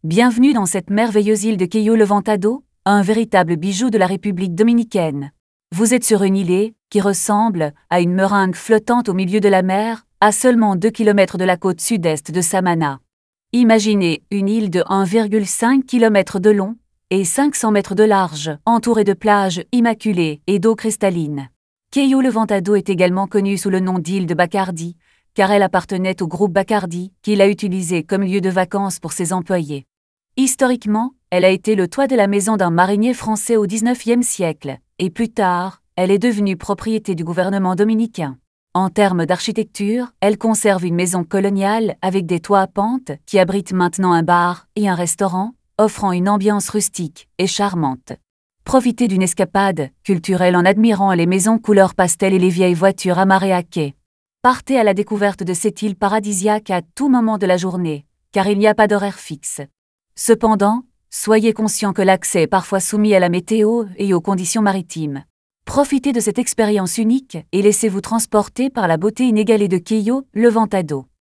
Bienvenue dans cette merveilleuse île de Cayo Levantado, un véritable bijou de la République dominicaine. Vous êtes sur une île qui ressemble à une meringue flottante au milieu de la mer, à seulement 2 km de la côte sud-est de Samana. Imaginez une île de 1,5 km de long et 500 mètres de large, entourée de plages immaculées et d'eau cristalline. Cayo Levantado est également connue sous le nom d'île de Bacardi, car elle appartenait au groupe Bacardi, qui l'a utilisée comme lieu de vacances pour ses employés. Historiquement, elle a été le toit de la maison d'un marinier français au XIXe siècle, et plus tard, elle est devenue propriété du gouvernement dominicain. En termes d'architecture, elle conserve une maison coloniale avec des toits à pente qui abritent maintenant un bar et un restaurant, offrant une ambiance rustique et charmante. Profitez d'une escapade culturelle en admirant les maisons couleur pastel et les vieilles voitures amarrées à quai. Partez à la découverte de cette île paradisiaque à tout moment de la journée, car il n'y a pas d'horaire fixe. Cependant, soyez conscient que l'accès est parfois soumis à la météo et aux conditions maritimes. Profitez de cette expérience unique et laissez-vous transporter par la beauté inégalée de Cayo Levantado.